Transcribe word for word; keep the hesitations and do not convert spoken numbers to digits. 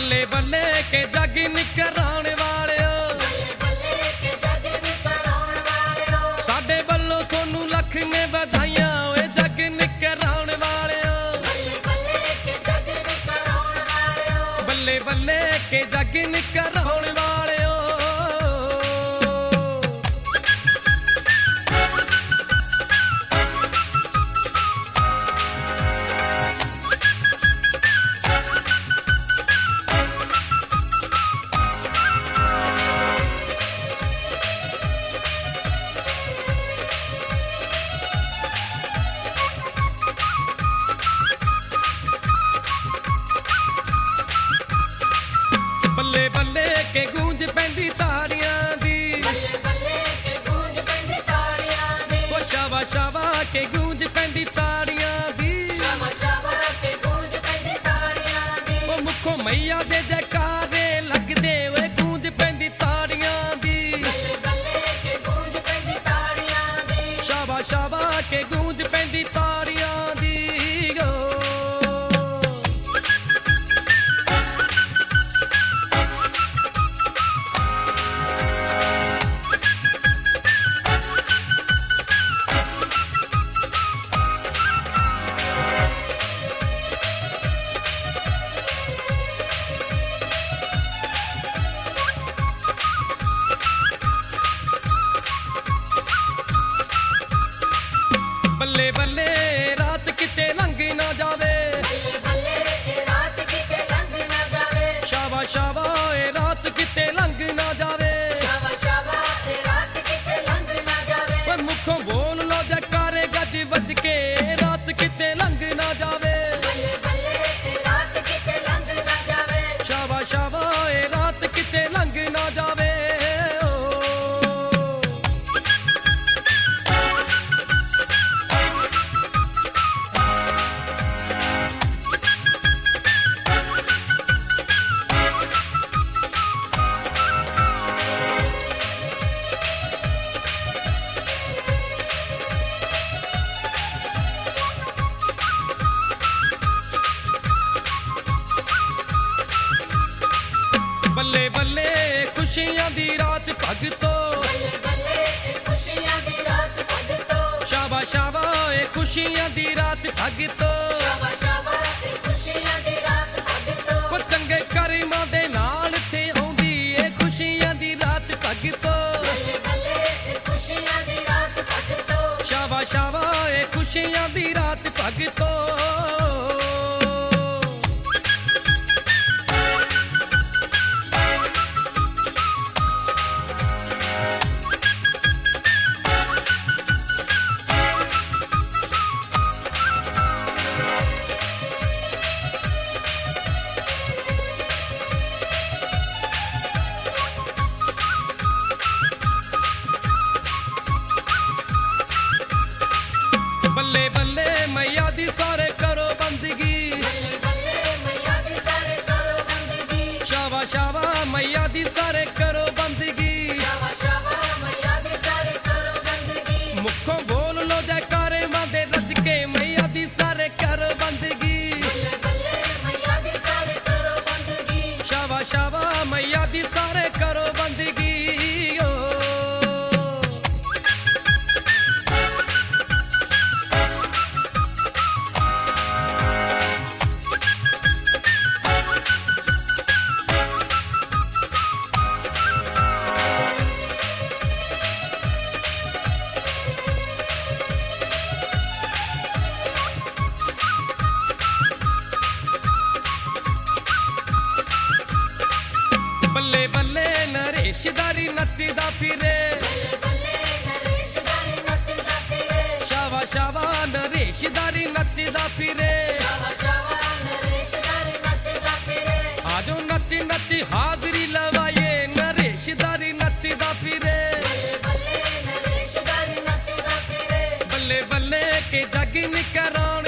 बल्ले बल्ले के जग निकराने वाले साडे वल्लों थोनू लख ने बधाइयां ओए जग निकराने वाले बल्ले बल्ले के जग निकराने वाले बल्ले बल्ले के गूंज पैंदी ताड़ियां दी ओ शावा शावा के गूंज पैंदी ताड़ियां दी ओ मुखों मैया दे जयकारे लगदे ओए गूंज पैंदी ताड़ियां दी शावा शावा के गूंज पैंदी ताड़ियां दी बल्ले बल्ले रात किते लंघ ना जावे शावा शावा ए रात किते लंघ ना जावे पर मुखों बोल लो जयकारे गज बज के रात किते लंघ ना जावे शावा शावा ए रात किते लंघ ना जावे बल्ले बल्ले खुशियां दी रात भगतो शावा शावा ए खुशियां दी रात भगतो को चंगे कर्मां दे नाल थे आउंदी ए खुशियां दी रात भगतो शावा शावा ए खुशियां दी रात भगतो बल्ले बल्ले मैया दी सारे करो बंदगी शावा शावा मैया दी सारे करो बंदगी मुखों बोल लो जयकारे मांदे रज के मैया दी सारे करो बंदगी शावा शावा मैया दी सारे करो बंदगी बल्ले बल्ले नरेशदारी नचदा फिरे शावा शावा नरेशदारी नचदा फिरे आजो नच नच हाजरी लवाए नरेशदारी नचदा फिरे बल्ले बल्ले के जग निकरा